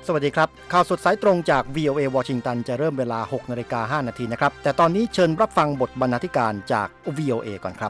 สวัสดีครับข่าวสดสายตรงจาก VOA วอชิงตันจะเริ่มเวลา 6:05 น.นะครับแต่ตอนนี้เชิญรับฟังบทบรรณาธิการจาก VOA ก่อนครับ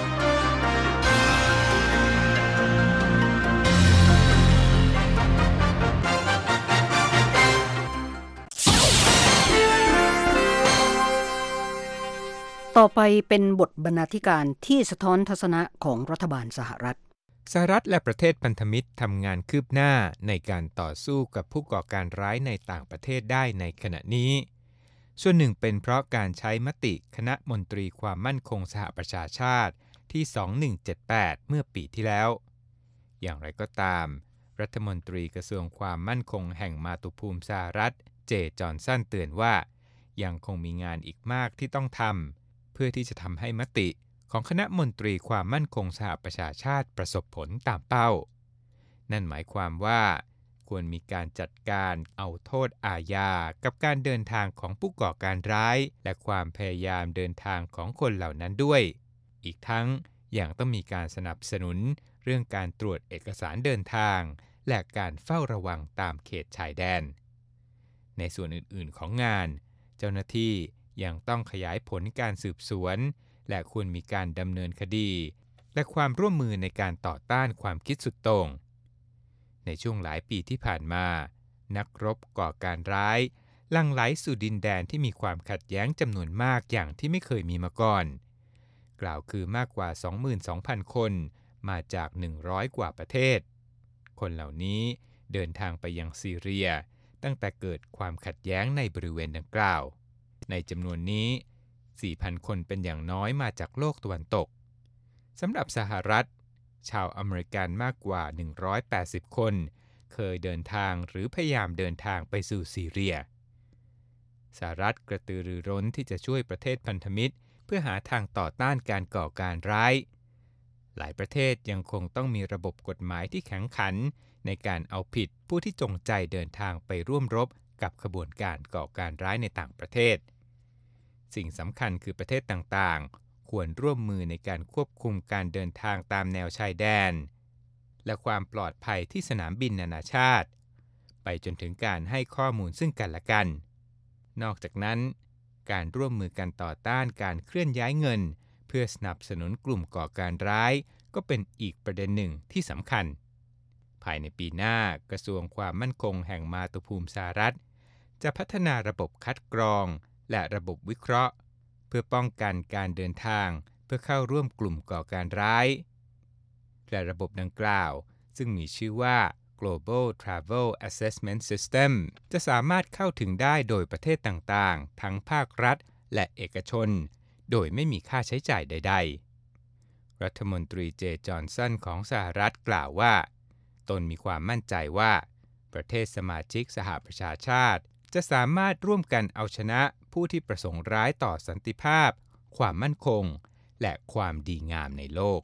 ต่อไปเป็นบทบรรณาธิการที่สะท้อนทัศนะของรัฐบาลสหรัฐและประเทศพันธมิตรทำงานคืบหน้าในการต่อสู้กับผู้ก่อการร้ายในต่างประเทศได้ในขณะนี้ส่วนหนึ่งเป็นเพราะการใช้มติคณะมนตรีความมั่นคงสหประชาชาติที่2178เมื่อปีที่แล้วอย่างไรก็ตามรัฐมนตรีกระทรวงความมั่นคงแห่งมาตุภูมิสหรัฐเจจอห์นสันเตือนว่ายังคงมีงานอีกมากที่ต้องทำเพื่อที่จะทำให้มติของคณะมนตรีความมั่นคงสหประชาชาติประสบผลตามเป้านั่นหมายความว่าควรมีการจัดการเอาโทษอาญากับการเดินทางของผู้ก่อการร้ายและความพยายามเดินทางของคนเหล่านั้นด้วยอีกทั้งยังต้องมีการสนับสนุนเรื่องการตรวจเอกสารเดินทางและการเฝ้าระวังตามเขตชายแดนในส่วนอื่นๆของงานเจ้าหน้าที่ยังต้องขยายผลการสืบสวนและควรมีการดำเนินคดีและความร่วมมือในการต่อต้านความคิดสุดโต่งในช่วงหลายปีที่ผ่านมานักรบก่อการร้ายหลั่งไหลสู่ดินแดนที่มีความขัดแย้งจำนวนมากอย่างที่ไม่เคยมีมาก่อนกล่าวคือมากกว่า 22,000 คนมาจาก100กว่าประเทศคนเหล่านี้เดินทางไปยังซีเรียตั้งแต่เกิดความขัดแย้งในบริเวณดังกล่าวในจำนวนนี้ 4,000 คนเป็นอย่างน้อยมาจากโลกตะวันตกสำหรับสหรัฐชาวอเมริกันมากกว่า180คนเคยเดินทางหรือพยายามเดินทางไปสู่ซีเรียสหรัฐกระตือรือร้นที่จะช่วยประเทศพันธมิตรเพื่อหาทางต่อต้านการก่อการร้ายหลายประเทศยังคงต้องมีระบบกฎหมายที่แข็งขันในการเอาผิดผู้ที่จงใจเดินทางไปร่วมรบกับขบวนการก่อการร้ายในต่างประเทศสิ่งสำคัญคือประเทศต่างๆควรร่วมมือในการควบคุมการเดินทางตามแนวชายแดนและความปลอดภัยที่สนามบินนานาชาติไปจนถึงการให้ข้อมูลซึ่งกันและกันนอกจากนั้นการร่วมมือกันต่อต้านการเคลื่อนย้ายเงินเพื่อสนับสนุนกลุ่มก่อการร้ายก็เป็นอีกประเด็นหนึ่งที่สำคัญภายในปีหน้ากระทรวงความมั่นคงแห่งมาตุภูมิสหรัฐจะพัฒนาระบบคัดกรองและระบบวิเคราะห์เพื่อป้องกันการเดินทางเพื่อเข้าร่วมกลุ่มก่อการร้ายและระบบดังกล่าวซึ่งมีชื่อว่า Global Travel Assessment System จะสามารถเข้าถึงได้โดยประเทศต่างๆทั้งภาครัฐและเอกชนโดยไม่มีค่าใช้จ่ายใดๆรัฐมนตรีเจจอห์นสันของสหรัฐกล่าวว่าตนมีความมั่นใจว่าประเทศสมาชิกสหประชาชาติจะสามารถร่วมกันเอาชนะผู้ที่ประสงค์ร้ายต่อสันติภาพความมั่นคงและความดีงามในโลก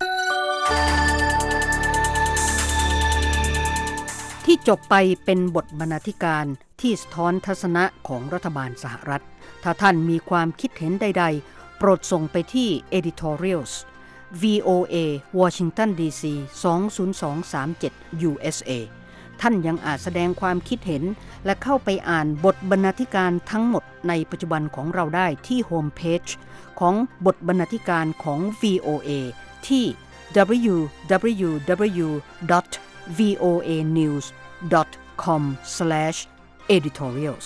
ที่จบไปเป็นบทบรรณาธิการที่สะท้อนทัศนะของรัฐบาลสหรัฐถ้าท่านมีความคิดเห็นใดๆโปรดส่งไปที่ editorials VOA Washington DC 20237 USA ท่านยังอาจแสดงความคิดเห็นและเข้าไปอ่านบทบรรณาธิการทั้งหมดในปัจจุบันของเราได้ที่โฮมเพจของบทบรรณาธิการของ VOA ที่ www.voanews.com/editorials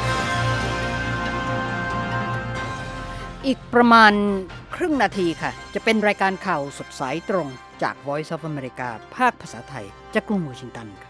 อีกประมาณครึ่งนาทีค่ะจะเป็นรายการข่าวสดสายตรงจาก Voice of America ภาคภาษาไทยจากกรุงวอชิงตันค่ะ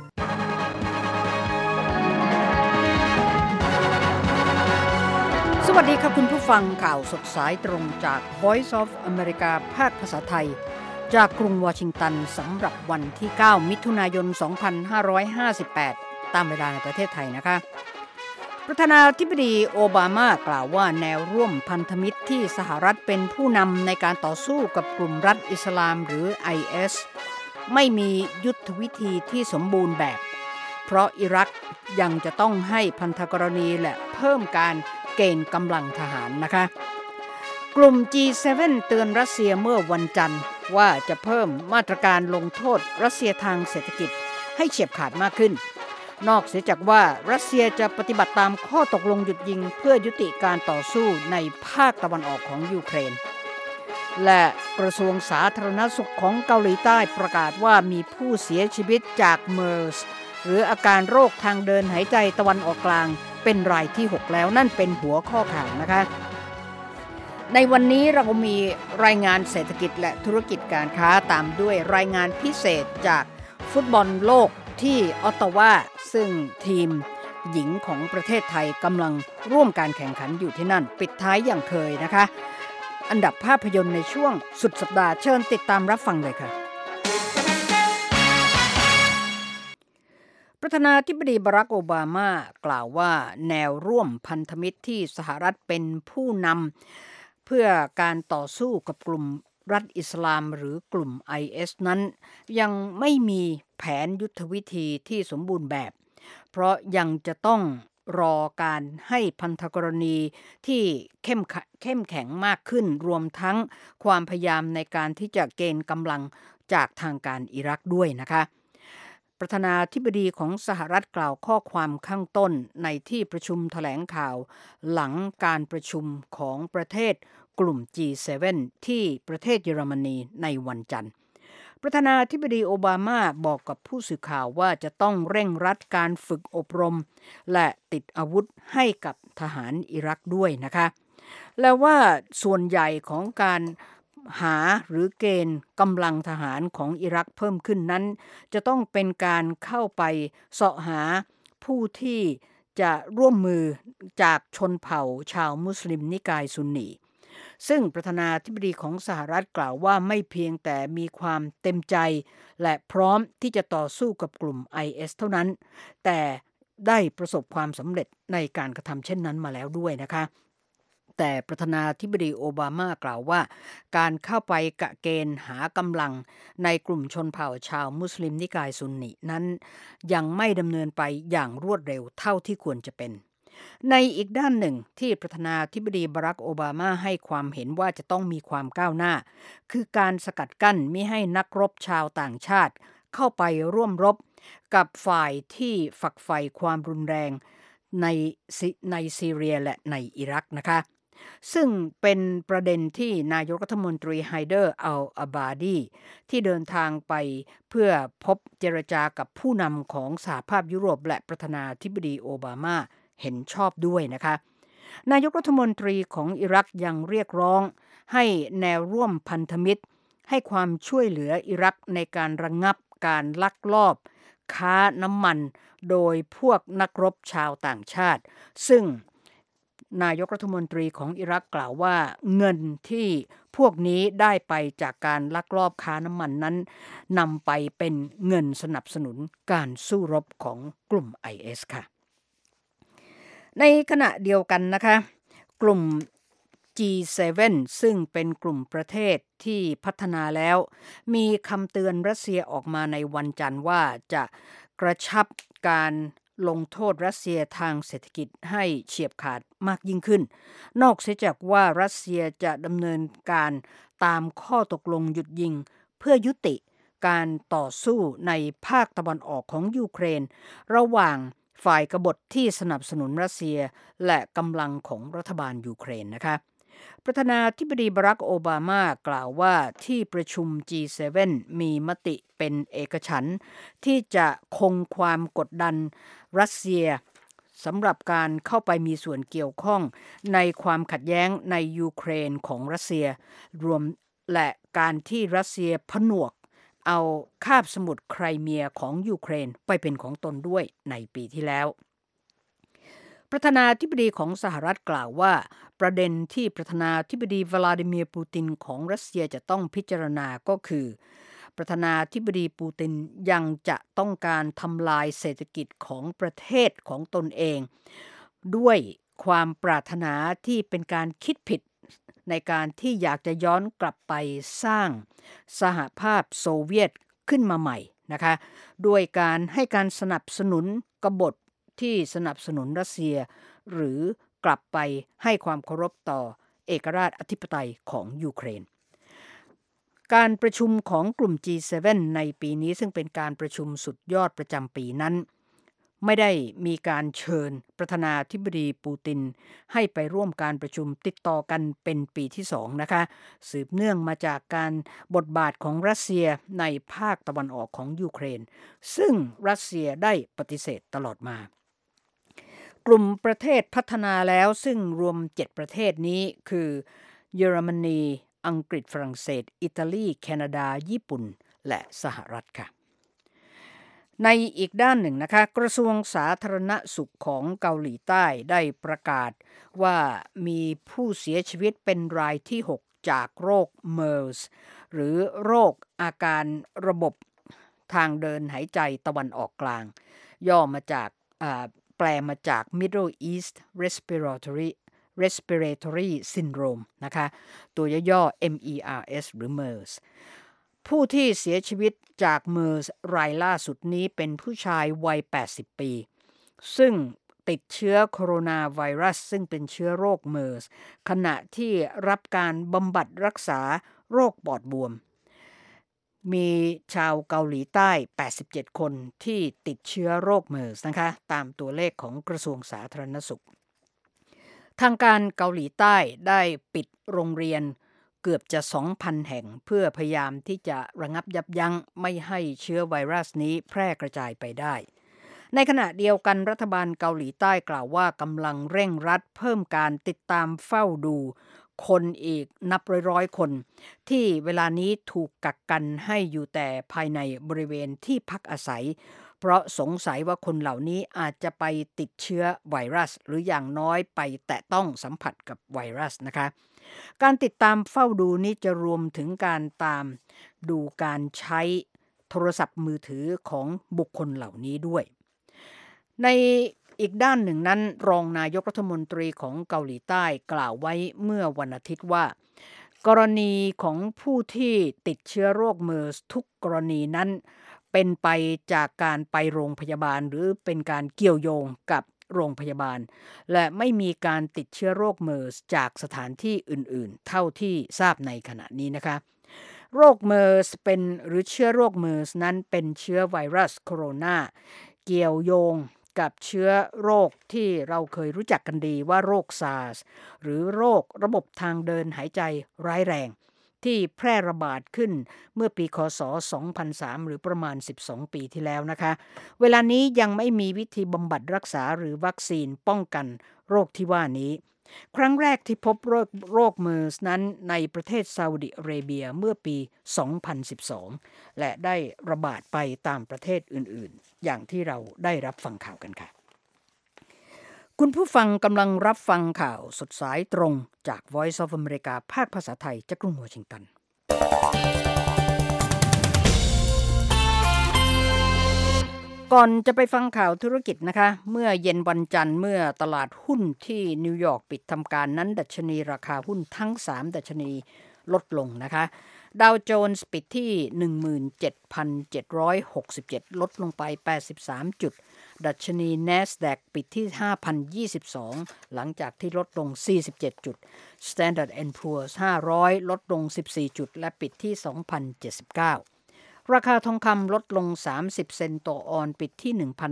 สวัสดีครับคุณผู้ฟังข่าวสดสายตรงจาก Voice of America ภาคภาษาไทยจากกรุงวอชิงตันสำหรับวันที่ 9 มิถุนายน 2558 ตามเวลาในประเทศไทยนะคะประธานาธิบดีโอบามากล่าวว่าแนวร่วมพันธมิตรที่สหรัฐเป็นผู้นำในการต่อสู้กับกลุ่มรัฐอิสลามหรือ IS ไม่มียุทธวิธีที่สมบูรณ์แบบเพราะอิรักยังจะต้องให้พันธกรณีและเพิ่มการเกณฑ์กำลังทหารนะคะกลุ่ม G7 เตือนรัสเซียเมื่อวันจันทร์ว่าจะเพิ่มมาตรการลงโทษรัสเซียทางเศรษฐกิจให้เฉียบขาดมากขึ้นนอกเสียจากว่ารัสเซียจะปฏิบัติตามข้อตกลงหยุดยิงเพื่อยุติการต่อสู้ในภาคตะวันออกของยูเครนและกระทรวงสาธารณสุขของเกาหลีใต้ประกาศว่ามีผู้เสียชีวิตจากเมอร์สหรืออาการโรคทางเดินหายใจตะวันออกกลางเป็นรายที่ 6 แล้วนั่นเป็นหัวข้อข่าวนะคะในวันนี้เรามีรายงานเศรษฐกิจและธุรกิจการค้าตามด้วยรายงานพิเศษจากฟุตบอลโลกที่ออตตาวาซึ่งทีมหญิงของประเทศไทยกำลังร่วมการแข่งขันอยู่ที่นั่นปิดท้ายอย่างเคยนะคะอันดับภาพยนตร์ในช่วงสุดสัปดาห์เชิญติดตามรับฟังเลยค่ะประธานาธิบดีบารักโอบามากล่าวว่าแนวร่วมพันธมิตรที่สหรัฐเป็นผู้นำเพื่อการต่อสู้กับกลุ่มรัฐอิสลามหรือกลุ่ม IS นั้นยังไม่มีแผนยุทธวิธีที่สมบูรณ์แบบเพราะยังจะต้องรอการให้พันธกรณีที่เข้มแข็งมากขึ้นรวมทั้งความพยายามในการที่จะเกณฑ์กำลังจากทางการอิรักด้วยนะคะประธานาธิบดีของสหรัฐกล่าวข้อความข้างต้นในที่ประชุมแถลงข่าวหลังการประชุมของประเทศกลุ่ม G7 ที่ประเทศเยอรมนีในวันจันทร์ประธานาธิบดีโอบามาบอกกับผู้สื่อข่าวว่าจะต้องเร่งรัดการฝึกอบรมและติดอาวุธให้กับทหารอิรักด้วยนะคะและว่าส่วนใหญ่ของการหาหรือเกณฑ์กำลังทหารของอิรักเพิ่มขึ้นนั้นจะต้องเป็นการเข้าไปเสาะหาผู้ที่จะร่วมมือจากชนเผ่าชาวมุสลิมนิกายซุนนีซึ่งประธานาธิบดีของสหรัฐกล่าวว่าไม่เพียงแต่มีความเต็มใจและพร้อมที่จะต่อสู้กับกลุ่ม IS เท่านั้นแต่ได้ประสบความสำเร็จในการกระทำเช่นนั้นมาแล้วด้วยนะคะแต่ประธานาธิบดีโอบามากล่าวว่าการเข้าไปกะเกณฑ์หากำลังในกลุ่มชนเผ่าชาวมุสลิมนิกายซุนนีนั้นยังไม่ดำเนินไปอย่างรวดเร็วเท่าที่ควรจะเป็นในอีกด้านหนึ่งที่ประธานาธิบดีบารักโอบามาให้ความเห็นว่าจะต้องมีความก้าวหน้าคือการสกัดกั้นมิให้นักรบชาวต่างชาติเข้าไปร่วมรบกับฝ่ายที่ฝักใฝ่ความรุนแรงในซีเรียและในอิรักนะคะซึ่งเป็นประเด็นที่นายกรัฐมนตรีไฮเดอร์อัลอาบาดีที่เดินทางไปเพื่อพบเจรจากับผู้นำของสหภาพยุโรปและประธานาธิบดีโอบามาเห็นชอบด้วยนะคะนายกรัฐมนตรีของอิรักยังเรียกร้องให้แนวร่วมพันธมิตรให้ความช่วยเหลืออิรักในการระงับการลักลอบค้าน้ำมันโดยพวกนักรบชาวต่างชาติซึ่งนายกรัฐมนตรีของอิรักกล่าวว่าเงินที่พวกนี้ได้ไปจากการลักลอบค้าน้ำมันนั้นนำไปเป็นเงินสนับสนุนการสู้รบของกลุ่ม IS ค่ะในขณะเดียวกันนะคะกลุ่ม G7 ซึ่งเป็นกลุ่มประเทศที่พัฒนาแล้วมีคำเตือนรัสเซียออกมาในวันจันทร์ว่าจะกระชับการลงโทษรัสเซียทางเศรษฐกิจให้เฉียบขาดมากยิ่งขึ้นนอกเสียจากว่ารัสเซียจะดำเนินการตามข้อตกลงหยุดยิงเพื่อยุติการต่อสู้ในภาคตะวันออกของยูเครนระหว่างฝ่ายกบฏที่สนับสนุนรัสเซียและกำลังของรัฐบาลยูเครนนะคะประธานาธิบดีบารักโอบามากล่าวว่าที่ประชุม G7 มีมติเป็นเอกฉันท์ที่จะคงความกดดันรัสเซียสำหรับการเข้าไปมีส่วนเกี่ยวข้องในความขัดแย้งในยูเครนของรัสเซียรวมและการที่รัสเซียผนวกเอาคาบสมุทรไครเมียของยูเครนไปเป็นของตนด้วยในปีที่แล้วประธานาธิบดีของสหรัฐกล่าวว่าประเด็นที่ประธานาธิบดีวลาดิเมียร์ปูตินของรัสเซียจะต้องพิจารณาก็คือประธานาธิบดีปูตินยังจะต้องการทำลายเศรษฐกิจของประเทศของตนเองด้วยความปรารถนาที่เป็นการคิดผิดในการที่อยากจะย้อนกลับไปสร้างสหภาพโซเวียตขึ้นมาใหม่นะคะด้วยการให้การสนับสนุนกบฏที่สนับสนุนรัสเซียหรือกลับไปให้ความเคารพต่อเอกราชอธิปไตยของยูเครนการประชุมของกลุ่ม G7 ในปีนี้ซึ่งเป็นการประชุมสุดยอดประจำปีนั้นไม่ได้มีการเชิญประธานาธิบดีปูตินให้ไปร่วมการประชุมติดต่อกันเป็นปีที่2นะคะสืบเนื่องมาจากการบทบาทของรัสเซียในภาคตะวันออกของยูเครนซึ่งรัสเซียได้ปฏิเสธตลอดมากลุ่มประเทศพัฒนาแล้วซึ่งรวม7ประเทศนี้คือเยอรมนีอังกฤษฝรั่งเศสอิตาลีแคนาดาญี่ปุ่นและสหรัฐค่ะในอีกด้านหนึ่งนะคะกระทรวงสาธารณสุขของเกาหลีใต้ได้ประกาศว่ามีผู้เสียชีวิตเป็นรายที่6จากโรคเมอร์สหรือโรคอาการระบบทางเดินหายใจตะวันออกกลางย่อมาจากแปลมาจาก Middle East Respiratory Syndrome นะคะตัวย่อ MERS หรือ MERS ผู้ที่เสียชีวิตจาก MERS รายล่าสุดนี้เป็นผู้ชายวัย80ปีซึ่งติดเชื้อโคโรนาไวรัสซึ่งเป็นเชื้อโรค MERS ขณะที่รับการบำบัดรักษาโรคปอดบวมมีชาวเกาหลีใต้87คนที่ติดเชื้อโรคเมอร์สนะคะตามตัวเลขของกระทรวงสาธารณสุขทางการเกาหลีใต้ได้ปิดโรงเรียนเกือบจะ 2,000 แห่งเพื่อพยายามที่จะระงับยับยั้งไม่ให้เชื้อไวรัสนี้แพร่กระจายไปได้ในขณะเดียวกันรัฐบาลเกาหลีใต้กล่าวว่ากำลังเร่งรัดเพิ่มการติดตามเฝ้าดูคนอีกนับร้อยคนที่เวลานี้ถูกกักกันให้อยู่แต่ภายในบริเวณที่พักอาศัยเพราะสงสัยว่าคนเหล่านี้อาจจะไปติดเชื้อไวรัสหรืออย่างน้อยไปแตะต้องสัมผัสกับไวรัสนะคะการติดตามเฝ้าดูนี้จะรวมถึงการตามดูการใช้โทรศัพท์มือถือของบุคคลเหล่านี้ด้วยในอีกด้านหนึ่งนั้นรองนายกรัฐมนตรีของเกาหลีใต้กล่าวไว้เมื่อวันอาทิตย์ว่ากรณีของผู้ที่ติดเชื้อโรคเมอร์สทุกกรณีนั้นเป็นไปจากการไปโรงพยาบาลหรือเป็นการเกี่ยวโยงกับโรงพยาบาลและไม่มีการติดเชื้อโรคเมอร์สจากสถานที่อื่นๆเท่าที่ทราบในขณะนี้นะคะโรคเมอร์สเป็นหรือเชื้อโรคเมอร์สนั้นเป็นเชื้อไวรัสโคโรนาเกี่ยวโยงกับเชื้อโรคที่เราเคยรู้จักกันดีว่าโรคซาร์สหรือโรคระบบทางเดินหายใจร้ายแรงที่แพร่ระบาดขึ้นเมื่อปีค.ศ. 2003หรือประมาณ12ปีที่แล้วนะคะเวลานี้ยังไม่มีวิธีบำบัดรักษาหรือวัคซีนป้องกันโรคที่ว่านี้ครั้งแรกที่พบโรคเมอร์สนั้นในประเทศซาอุดิอาระเบียเมื่อปี2012และได้ระบาดไปตามประเทศอื่นๆอย่างที่เราได้รับฟังข่าวกันค่ะคุณผู้ฟังกำลังรับฟังข่าวสดสายตรงจาก Voice of America ภาคภาษาไทยจากกรุงวอชิงตันก่อนจะไปฟังข่าวธุรกิจนะคะเมื่อเย็นวันจันทร์เมื่อตลาดหุ้นที่นิวยอร์กปิดทำการนั้นดัชนีราคาหุ้นทั้ง3ดัชนีลดลงนะคะดาวโจนส์ปิดที่ 17,767 ลดลงไป83จุดดัชนี NASDAQ ปิดที่ 5,022 หลังจากที่ลดลง47จุด Standard & Poor's 500 ลดลง14จุดและปิดที่ 2,079 ราคาทองคำลดลง30เซนต์ต่อออนซ์ปิดที่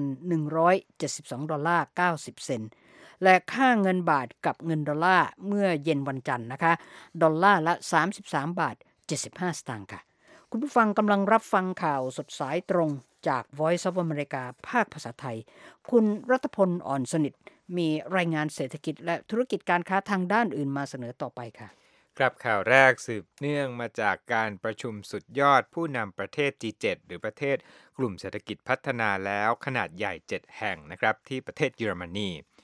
$1,172.90 เซนต์และค่าเงินบาทกับเงินดอลลาร์เมื่อเย็นวันจันทร์นะคะดอลลาร์ละ33.75 บาทค่ะคุณผู้ฟังกำลังรับฟังข่าวสดสายตรงจาก Voice of America ภาคภาษาไทยคุณรัตพลอ่อนสนิทมีรายงานเศรษฐกิจและธุรกิจการค้าทางด้านอื่นมาเสนอต่อไปค่ะครับข่าวแรกสืบเนื่องมาจากการประชุมสุดยอดผู้นำประเทศ G7 หรือประเทศกลุ่มเศรษฐกิจพัฒนาแล้วขนาดใหญ่7แห่งนะครับที่ประเทศเยอรมนี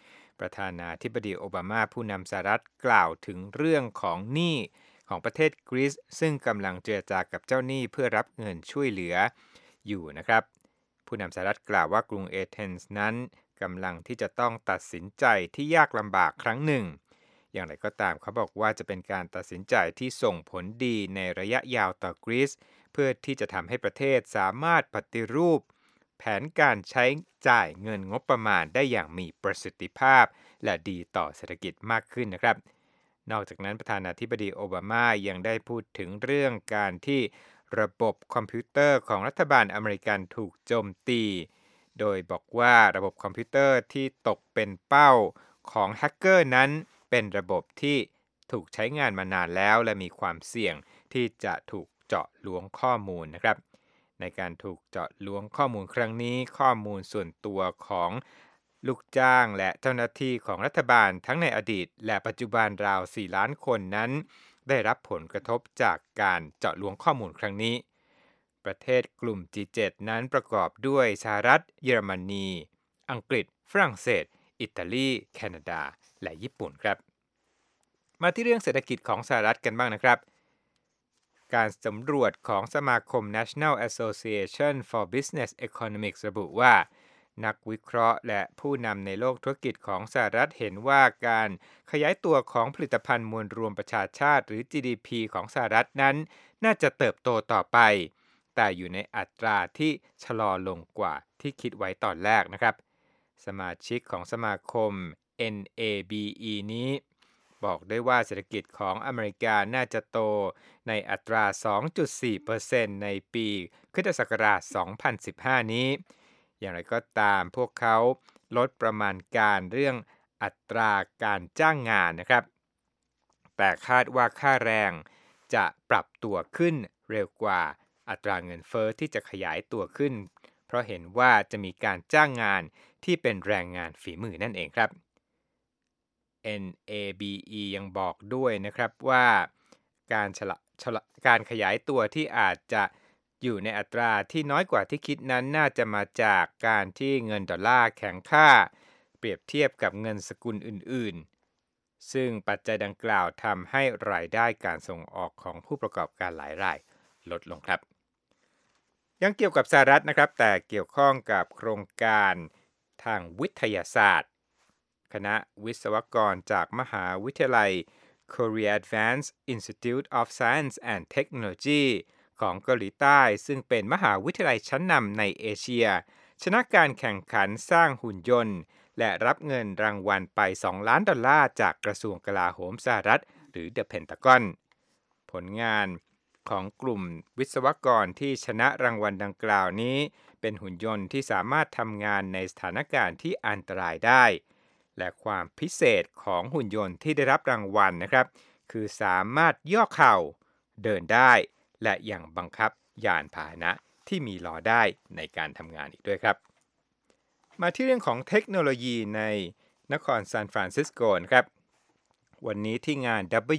ประธานาธิบดีโอบามาผู้นำสหรัฐกล่าวถึงเรื่องของหนี้ของประเทศกรีซซึ่งกำลังเจรจากับเจ้าหนี้เพื่อรับเงินช่วยเหลืออยู่นะครับผู้นำสหรัฐกล่าวว่ากรุงเอเธนส์นั้นกำลังที่จะต้องตัดสินใจที่ยากลำบากครั้งหนึ่งอย่างไรก็ตามเขาบอกว่าจะเป็นการตัดสินใจที่ส่งผลดีในระยะยาวต่อกรีซเพื่อที่จะทำให้ประเทศสามารถปฏิรูปแผนการใช้จ่ายเงินงบประมาณได้อย่างมีประสิทธิภาพและดีต่อเศรษฐกิจมากขึ้นนะครับนอกจากนั้นประธานาธิบดีโอบามายังได้พูดถึงเรื่องการที่ระบบคอมพิวเตอร์ของรัฐบาลอเมริกันถูกโจมตีโดยบอกว่าระบบคอมพิวเตอร์ที่ตกเป็นเป้าของแฮกเกอร์นั้นเป็นระบบที่ถูกใช้งานมานานแล้วและมีความเสี่ยงที่จะถูกเจาะล้วงข้อมูลนะครับในการถูกเจาะล้วงข้อมูลครั้งนี้ข้อมูลส่วนตัวของลูกจ้างและเจ้าหน้าที่ของรัฐบาลทั้งในอดีตและปัจจุบันราว 4 ล้านคนนั้นได้รับผลกระทบจากการเจาะล้วงข้อมูลครั้งนี้ประเทศกลุ่ม G7 นั้นประกอบด้วยสหรัฐเยอรมนีอังกฤษฝรั่งเศสอิตาลีแคนาดาและญี่ปุ่นครับมาที่เรื่องเศรษฐกิจของสหรัฐกันบ้างนะครับการสำรวจของสมาคม National Association for Business Economics ระบุว่านักวิเคราะห์และผู้นำในโลกธุรกิจของสหรัฐเห็นว่าการขยายตัวของผลิตภัณฑ์มวลรวมประชาชาติหรือ GDP ของสหรัฐนั้นน่าจะเติบโตต่อไปแต่อยู่ในอัตราที่ชะลอลงกว่าที่คิดไว้ตอนแรกนะครับสมาชิกของสมาคม NABE นี้บอกได้ว่าเศรษฐกิจของอเมริกาน่าจะโตในอัตรา 2.4% ในปีค.ศ. 2015 นี้อย่างไรก็ตามพวกเขาลดประมาณการเรื่องอัตราการจ้างงานนะครับแต่คาดว่าค่าแรงจะปรับตัวขึ้นเร็วกว่าอัตราเงินเฟ้อที่จะขยายตัวขึ้นเพราะเห็นว่าจะมีการจ้างงานที่เป็นแรงงานฝีมือนั่นเองครับ NABE ยังบอกด้วยนะครับว่าการขยายตัวที่อาจจะอยู่ในอัตราที่น้อยกว่าที่คิดนั้นน่าจะมาจากการที่เงินดอลลาร์แข็งค่าเปรียบเทียบกับเงินสกุลอื่นๆซึ่งปัจจัยดังกล่าวทำให้รายได้การส่งออกของผู้ประกอบการหลายรายลดลงครับยังเกี่ยวกับสหรัฐนะครับแต่เกี่ยวข้องกับโครงการทางวิทยาศาสตร์คณะวิศวกรจากมหาวิทยาลัย Korea Advanced Institute of Science and Technology ของเกาหลีใต้ซึ่งเป็นมหาวิทยาลัยชั้นนำในเอเชียชนะการแข่งขันสร้างหุ่นยนต์และรับเงินรางวัลไป$2 ล้านจากกระทรวงกลาโหมสหรัฐหรือ The Pentagon ผลงานของกลุ่มวิศวกรที่ชนะรางวัลดังกล่าวนี้เป็นหุ่นยนต์ที่สามารถทำงานในสถานการณ์ที่อันตรายได้และความพิเศษของหุ่นยนต์ที่ได้รับรางวัลนะครับคือสามารถย่อเข่าเดินได้และยังบังคับยานพาหนะที่มีล้อได้ในการทำงานอีกด้วยครับมาที่เรื่องของเทคโนโลยีในนครซานฟรานซิสโกนะครับวันนี้ที่งาน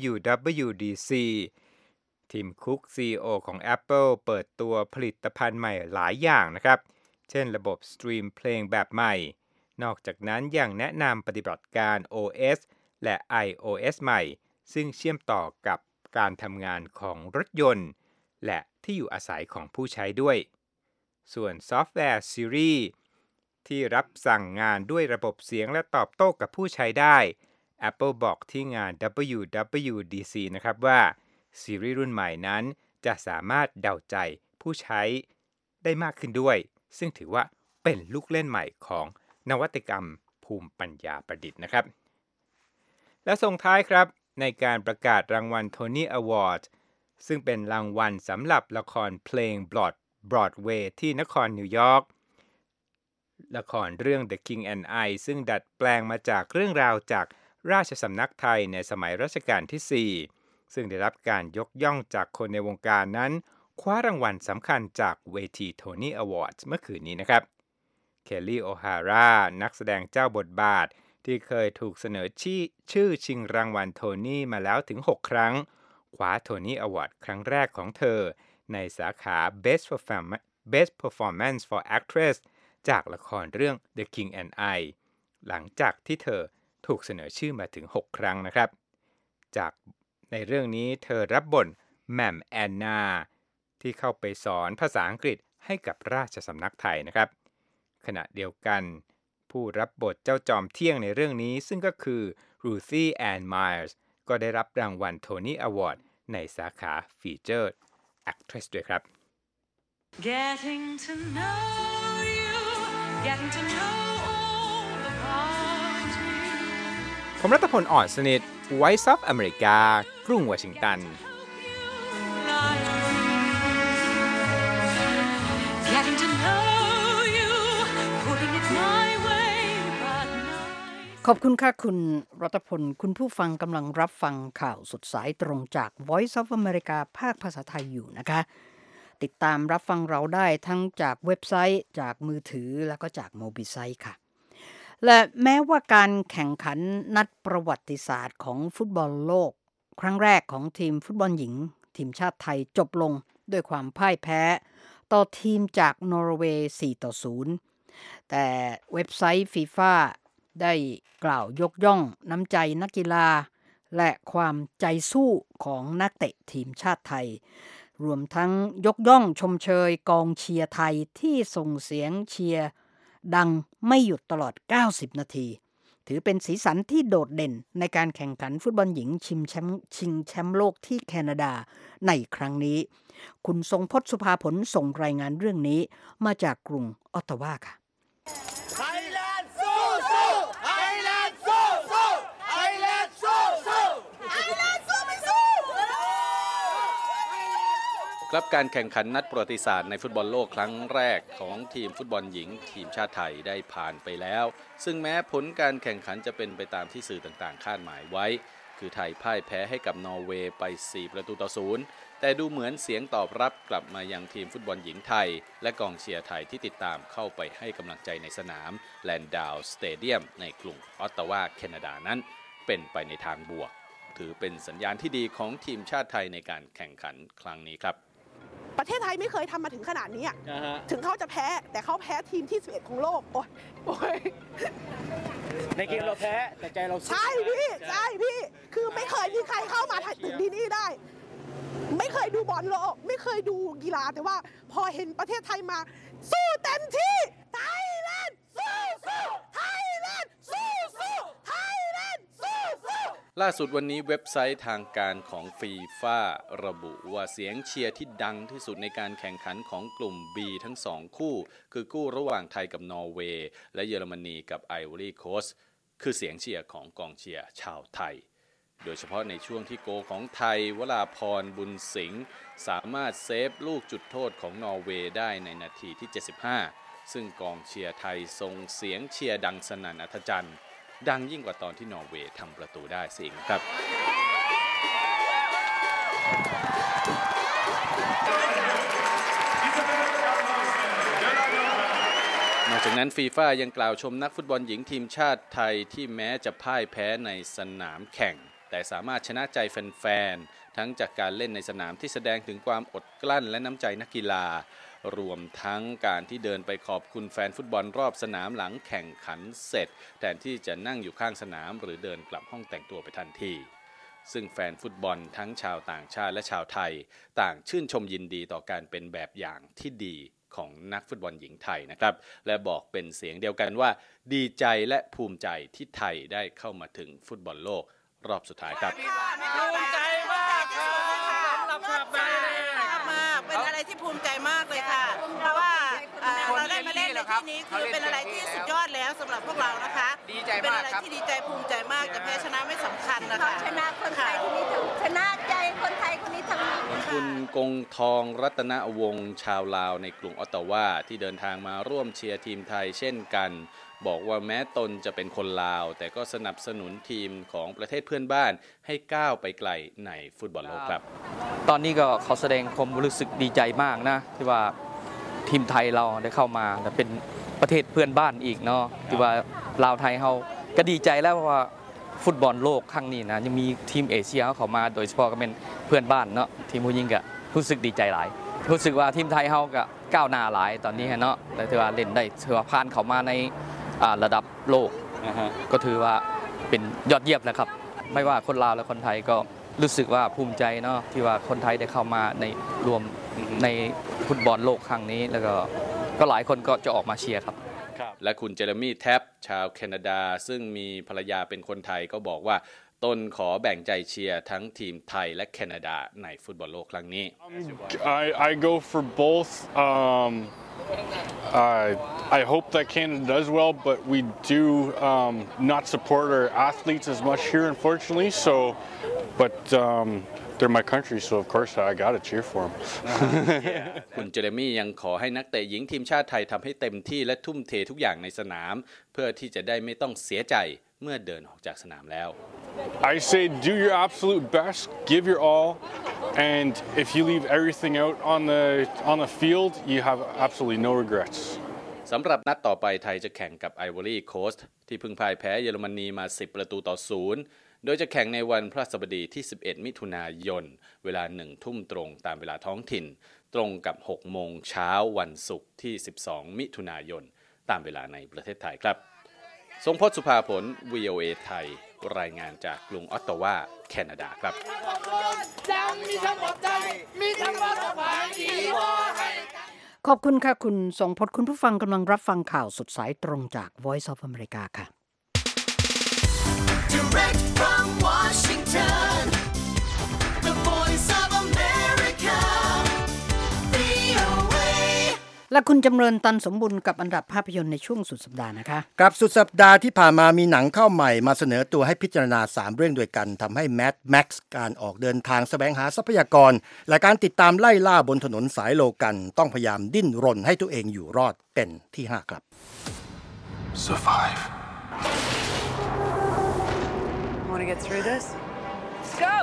WWDC ทีมคุก CEO ของ Apple เปิดตัวผลิตภัณฑ์ใหม่หลายอย่างนะครับเช่นระบบสตรีมเพลงแบบใหม่นอกจากนั้นยังแนะนำปฏิบัติการ OS และ iOS ใหม่ซึ่งเชื่อมต่อกับการทำงานของรถยนต์และที่อยู่อาศัยของผู้ใช้ด้วยส่วนซอฟต์แวร์ Siri ที่รับสั่งงานด้วยระบบเสียงและตอบโต้กับผู้ใช้ได้ Apple บอกที่งาน WWDC นะครับว่า Siri รุ่นใหม่นั้นจะสามารถเดาใจผู้ใช้ได้มากขึ้นด้วยซึ่งถือว่าเป็นลูกเล่นใหม่ของนวัตกรรมภูมิปัญญาประดิษฐ์นะครับและส่งท้ายครับในการประกาศรางวัล Tony Award ซึ่งเป็นรางวัลสำหรับละครเพลงBroadway ที่นครนิวยอร์กละครเรื่อง The King and I ซึ่งดัดแปลงมาจากเรื่องราวจากราชสำนักไทยในสมัยรัชกาลที่ 4 ซึ่งได้รับการยกย่องจากคนในวงการนั้นคว้ารางวัลสำคัญจากเวที Tony Awards เมื่อคืนนี้นะครับเคลลี่ โอฮาร่านักแสดงเจ้าบทบาทที่เคยถูกเสนอชื่อชิงรางวัลโทนี่มาแล้วถึง6 ครั้งคว้าโทนี่อวอร์ดครั้งแรกของเธอในสาขา Best Performance for Actress จากละครเรื่อง The King and I หลังจากที่เธอถูกเสนอชื่อมาถึง6ครั้งนะครับจากในเรื่องนี้เธอรับบทแหม่มแอนนาที่เข้าไปสอนภาษาอังกฤษให้กับราชสำนักไทยนะครับขณะเดียวกันผู้รับบทเจ้าจอมเที่ยงในเรื่องนี้ซึ่งก็คือรูซี่แอนไมร์สก็ได้รับรางวัลโทนี่อวอร์ดในสาขาฟีเจอร์แอคทรสด้วยครับ Getting to know you, getting to know all about you. ผมรัตพล อ่อนสนิท Voice of America กรุงวอชิงตัน Getting to know you, putting it my way, but not. ขอบคุณค่ะคุณรัตพลคุณผู้ฟังกำลังรับฟังข่าวสดสายตรงจาก Voice of America ภาคภาษาไทยอยู่นะคะติดตามรับฟังเราได้ทั้งจากเว็บไซต์จากมือถือแล้วก็จากโมบิไซต์ค่ะและแม้ว่าการแข่งขันนัดประวัติศาสตร์ของฟุตบอลโลกครั้งแรกของทีมฟุตบอลหญิงทีมชาติไทยจบลงด้วยความพ่ายแพ้ต่อทีมจากนอร์เวย์4-0แต่เว็บไซต์ฟีฟ่าได้กล่าวยกย่องน้ำใจนักกีฬาและความใจสู้ของนักเตะทีมชาติไทยรวมทั้งยกย่องชมเชยกองเชียร์ไทยที่ส่งเสียงเชียร์ดังไม่หยุดตลอด90นาทีถือเป็นสีสันที่โดดเด่นในการแข่งขันฟุตบอลหญิงชิงแชมป์โลกที่แคนาดาในครั้งนี้คุณทรงพจน์สุภาผลส่งรายงานเรื่องนี้มาจากกรุงออตตาวาค่ะไทยแลนด์สู้สู้ไทยแลนด์สู้สู้ไทยแลนด์สู้สู้ไทยแลนด์สู้ไม่สู้ครับการแข่งขันนัดประวัติศาสตร์ในฟุตบอลโลกครั้งแรกของทีมฟุตบอลหญิงทีมชาติไทยได้ผ่านไปแล้วซึ่งแม้ผลการแข่งขันจะเป็นไปตามที่สื่อต่างๆคาดหมายไว้คือไทยพ่ายแพ้ให้กับนอร์เวย์ไป4-0แต่ดูเหมือนเสียงตอบรับกลับมายังทีมฟุตบอลหญิงไทยและกองเชียร์ไทยที่ติดตามเข้าไปให้กำลังใจในสนามแลนดาวสเตเดียมในกรุงออตตาวาแคนาดานั้นเป็นไปในทางบวกถือเป็นสัญญาณที่ดีของทีมชาติไทยในการแข่งขันครั้งนี้ครับประเทศไทยไม่เคยทำมาถึงขนาดนี้ถึงเขาจะแพ้แต่เขาแพ้ทีมที่11ของโลกโอ้ยในเกมเราแพ้แต่ใจเราสู้ใช่พี่คือไม่เคยมีใครเข้ามาถึงที่นี่ได้ไม่เคยดูบอลโลกไม่เคยดูกีฬาแต่ว่าพอเห็นประเทศไทยมาสู้เต็มที่ไทยแลนด์สู้ไทยแลนด์สู้ไทยแลนด์สู้ล่าสุดวันนี้เว็บไซต์ทางการของฟีฟ่าระบุว่าเสียงเชียร์ที่ดังที่สุดในการแข่งขันของกลุ่ม B ทั้ง2คู่คือคู่ระหว่างไทยกับนอร์เวย์และเยอรมนีกับไอวอรี่โคสต์คือเสียงเชียร์ของกองเชียร์ชาวไทยโดยเฉพาะในช่วงที่โกของไทยวราพรบุญสิงห์สามารถเซฟลูกจุดโทษของนอร์เวย์ได้ในนาทีที่75ซึ่งกองเชียร์ไทยส่งเสียงเชียร์ดังสนั่นอัศจรรย์ดังยิ่งกว่าตอนที่นอร์เวย์ทำประตูได้สิงครับนอกจากนั้นฟีฟ่ายังกล่าวชมนักฟุตบอลหญิงทีมชาติไทยที่แม้จะพ่ายแพ้ในสนามแข่งแต่สามารถชนะใจแฟนๆทั้งจากการเล่นในสนามที่แสดงถึงความอดกลั้นและน้ำใจนักกีฬารวมทั้งการที่เดินไปขอบคุณแฟนฟุตบอลรอบสนามหลังแข่งขันเสร็จแทนที่จะนั่งอยู่ข้างสนามหรือเดินกลับห้องแต่งตัวไปทันทีซึ่งแฟนฟุตบอลทั้งชาวต่างชาติและชาวไทยต่างชื่นชมยินดีต่อการเป็นแบบอย่างที่ดีของนักฟุตบอลหญิงไทยนะครับและบอกเป็นเสียงเดียวกันว่าดีใจและภูมิใจที่ไทยได้เข้ามาถึงฟุตบอลโลกรอบสุดท้ายครับภูมิใจมากครับสำหรับชาวไทยมากเป็นอะไรที่ภูมิใจมากเลยค่ะเพราะว่าเราได้มาเล่นในที่นี้คือเป็นอะไรที่สุดยอดแล้วสำหรับพวกเรานะคะดีใจมากเป็นอะไรที่ดีใจภูมิใจมากแต่แพ้ชนะไม่สำคัญนะคะชนะคนไทยคนนี้ชนะใจคนไทยคนนี้ทั้งนั้นคุณกงทองรัตนวงศ์ชาวลาวในกรุงออตตาวาที่เดินทางมาร่วมเชียร์ทีมไทยเช่นกันบอกว่าแม้ตนจะเป็นคนลาวแต่ก็สนับสนุนทีมของประเทศเพื่อนบ้านให้ก้าวไปไกลในฟุตบอลโลกครับตอนนี้ก็ขอแสดงความรู้สึกดีใจมากนะที่ว่าทีมไทยเราได้เข้ามาและเป็นประเทศเพื่อนบ้านอีกเนาะที่ว่าลาวไทยเราก็ดีใจแล้วว่าฟุตบอลโลกครั้งนี้นะยังมีทีมเอเชียเข้ามาโดยเฉพาะก็เป็นเพื่อนบ้านเนาะทีมผู้หญิงก็รู้สึกดีใจหลายรู้สึกว่าทีมไทยเราก็ก้าวหน้าหลายตอนนี้เนาะแต่ถือว่าเล่นได้ถือว่าผ่านเข้ามาในระดับโลกก็ถือว่าเป็นยอดเยี่ยมนะครับไม่ว่าคนลาวและคนไทยก็รู้สึกว่าภูมิใจเนาะที่ว่าคนไทยได้เข้ามาในรวมในฟุตบอลโลกครั้งนี้แล้วก็หลายคนก็จะออกมาเชียร์ครับและคุณเจเรมี่แท็บชาวแคนาดาซึ่งมีภรรยาเป็นคนไทยก็บอกว่าตนขอแบ่งใจเชียร์ทั้งทีมไทยและแคนาดาในฟุตบอลโลกครั้งนี้ I go for both. I hope that Canada does well, but we do not support our athletes as much here, unfortunately. But they're my country, so of course I gotta cheer for them. คุณเจเรมี่ยังขอให้นักเตะหญิงทีมชาติไทยทำให้เต็มที่และทุ่มเททุกอย่างในสนามเพื่อที่จะได้ไม่ต้องเสียใจเมื่อเดินออกจากสนามแล้ว I say do your absolute best, give your all, and if you leave everything out on the field, you have absolutely no regrets. สำหรับนัดต่อไปไทยจะแข่งกับไอวอรี่โคสต์ที่เพิ่งพ่ายแพ้เยอรมนีมา10-0โดยจะแข่งในวันพฤหัสบดีที่11มิถุนายนเวลา 1 ทุ่มตรงตามเวลาท้องถิ่นตรงกับ6โมงเช้าวันศุกร์ที่12มิถุนายนตามเวลาในประเทศไทยครับทรงพจน์สุภาผล VOA ไทยรายงานจากกรุงออตตาวาแคนาดาครับขอบคุณค่ะคุณทรงพจน์คุณผู้ฟังกำลังรับฟังข่าวสดสายตรงจาก Voice of America ค่ะ Direct from Washington, the Voice of America, VOA. และคุณจำเริญตันสมบุญกับอันดับภาพยนตร์ในช่วงสุดสัปดาห์นะคะครับสุดสัปดาห์ที่ผ่านมามีหนังเข้าใหม่มาเสนอตัวให้พิจารณา3เรื่องด้วยกันทำให้ Mad Max การออกเดินทางแสวงหาทรัพยากรและการติดตามไล่ล่าบนถนนสายโลกันต้องพยายามดิ้นรนให้ตัวเองอยู่รอดเป็นที่5ครับ Survive. Want to get through this? Let's go!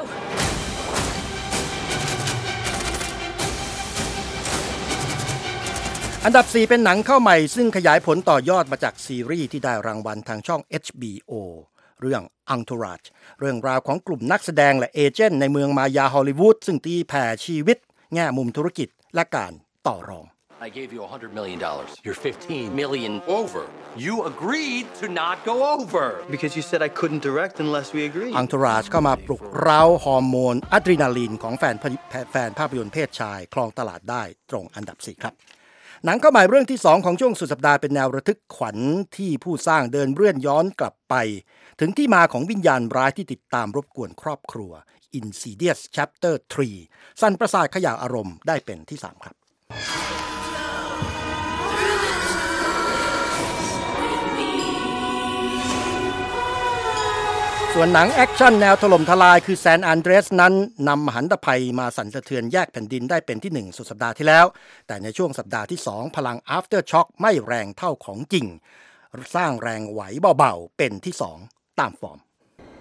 อันดับ4เป็นหนังเข้าใหม่ซึ่งขยายผลต่อยอดมาจากซีรีส์ที่ได้รางวัลทางช่อง HBO เรื่อง Entourage เรื่องราวของกลุ่มนักแสดงและเอเจนต์ในเมืองมายาฮอลลีวูดซึ่งตีแผ่ชีวิตแง่มุมธุรกิจและการต่อรอง I gave you $100 million. You're $15 million over. You agreed to not go over. Because you said I couldn't direct unless we agreed. Entourage เข้ามาปลุกเร้าฮอร์โมนอะดรีนาลีนของแฟนภาพยนตร์เพศชายครองตลาดได้ตรงอันดับ4ครับหนังเข้าใหม่เรื่องที่2ของช่วงสุดสัปดาห์เป็นแนวระทึกขวัญที่ผู้สร้างเดินเรื่อนย้อนกลับไปถึงที่มาของวิญญาณร้ายที่ติดตามรบกวนครอบครัว Insidious Chapter 3 สั่นประสาทเขย่าอารมณ์ได้เป็นที่3ครับส่วนหนังแอคชั่นแนวถล่มทลายคือแซนอันเดรสนั้นนำมหันตภัยมาสั่นสะเทือนแยกแผ่นดินได้เป็นที่1สุดสัปดาห์ที่แล้วแต่ในช่วงสัปดาห์ที่2พลัง After Shock ไม่แรงเท่าของจริงสร้างแรงไหวเบาๆเป็นที่2ตามฟอร์ม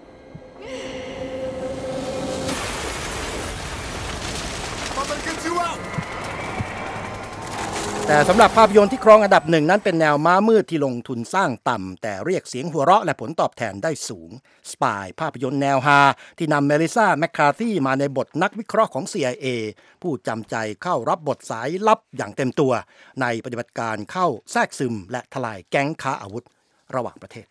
แต่สำหรับภาพยนตร์ที่ครองอันดับ1นั้นเป็นแนวม้ามืดที่ลงทุนสร้างต่ำแต่เรียกเสียงหัวเราะและผลตอบแทนได้สูง Spy ภาพยนตร์แนวฮาที่นำเมลิซาแมคคาร์ธีมาในบทนักวิเคราะห์ของ CIA ผู้จำใจเข้ารับบทสายลับอย่างเต็มตัวในปฏิบัติการเข้าแทรกซึมและทลายแก๊งค้าอาวุธระหว่างประเทศ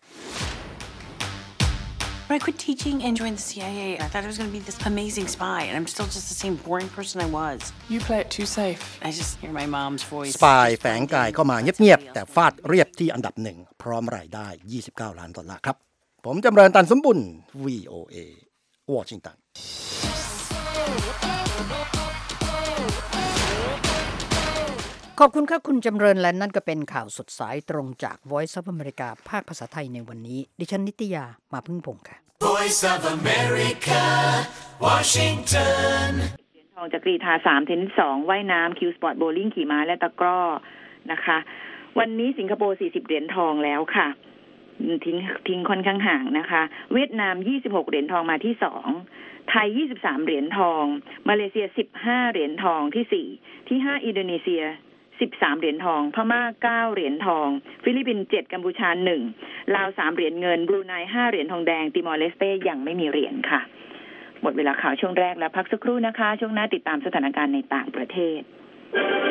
When I quit teaching and joined the CIA, I thought I was going to be this amazing spy, and I'm still just the same boring person I was. You play it too safe. I just hear my mom's voice. Spy แฝงกายเข้ามาเงียบๆแต่ฟาดเรียบที่อันดับ1พร้อมรายได้$29 ล้านครับผมจำเริญตันสมบุญ VOA Washington ขอบคุณค่ะคุณจำเริญและนั่นก็เป็นข่าวสดสายตรงจาก Voice of America ภาคภาษาไทยในวันนี้ดิฉันนิตยามาพึ่งพงษ์ค่ะ Voice of America Washington เหรียญทองจากกรีฑา3 เทนนิส2ว่ายน้ำคิวสปอร์ตโบว์ลิ่งขี่ม้าและตะกร้อนะคะวันนี้สิงคโปร์40เหรียญทองแล้วค่ะทิ้งค่อนข้างห่างนะคะเวียดนาม26เหรียญทองมาที่2ไทย23เหรียญทองมาเลเซีย15เหรียญทองที่4ที่5อินโดนีเซีย13เหรียญทองพม่า9เหรียญทองฟิลิปปินส์7กัมพูชา1ลาว3เหรียญเงินบรูไน5เหรียญทองแดงติมอร์เลสเต้ยังไม่มีเหรียญค่ะหมดเวลาข่าวช่วงแรกแล้วพักสักครู่นะคะช่วงหน้าติดตามสถานการณ์ในต่างประเทศ